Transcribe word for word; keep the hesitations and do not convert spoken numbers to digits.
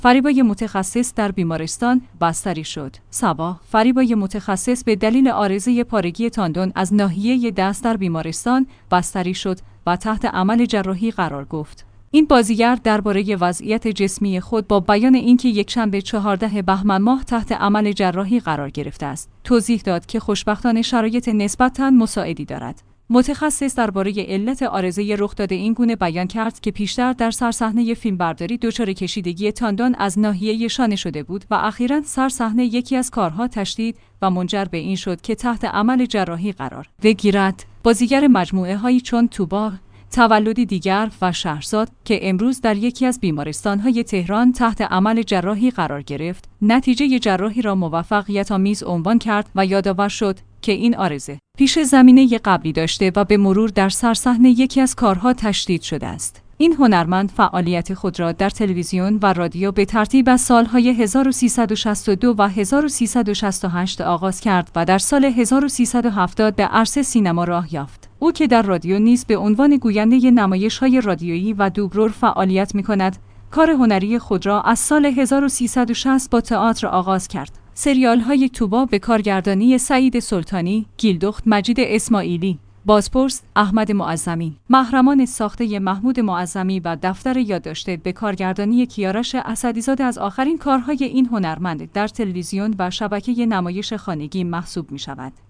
فریبای متخصص در بیمارستان بستری شد. صباح، فریبای متخصص به دلیل عارضه پارگی تاندون از ناحیه دست در بیمارستان بستری شد و تحت عمل جراحی قرار گرفت. این بازیگر درباره وضعیت جسمی خود با بیان اینکه یکشنبه چهاردهم بهمن ماه تحت عمل جراحی قرار گرفته است، توضیح داد که خوشبختانه شرایط نسبتاً مساعدی دارد. متخصص درباره علت عارضه رخ داده این گونه بیان کرد که پیشتر در سرصحنه فیلمبرداری دچار کشیدگی تاندون از ناحیه شانه شده بود و اخیراً سرصحنه یکی از کارها تشدید و منجر به این شد که تحت عمل جراحی قرار بگیرد. بازیگر مجموعه هایی چون توبا، تولدی دیگر و شهرزاد که امروز در یکی از بیمارستان‌های تهران تحت عمل جراحی قرار گرفت، نتیجه جراحی را موفقیت‌آمیز عنوان کرد و یادآور شد که این عارضه پیش زمینه قبلی داشته و به مرور در سرصحنه یکی از کارها تشدید شده است. این هنرمند فعالیت خود را در تلویزیون و رادیو به ترتیب از سالهای هزار و سیصد و شصت و دو و هزار و سیصد و شصت و هشت آغاز کرد و در سال هزار و سیصد و هفتاد به عرصه سینما راه یافت. او که در رادیو نیز به عنوان گوینده نمایش‌های رادیویی و دوبلور فعالیت می‌کند، کار هنری خود را از سال هزار و سیصد و شصت با تئاتر آغاز کرد. سریال‌های توبا به کارگردانی سعید سلطانی، گیلدخت مجید اسماعیلی، بازپرس احمد معظمی، محرمان ساخته محمود معظمی و دفتر یادداشت به کارگردانی کیارش اسدی‌زاده از آخرین کارهای این هنرمند در تلویزیون و شبکه نمایش خانگی محسوب می‌شود.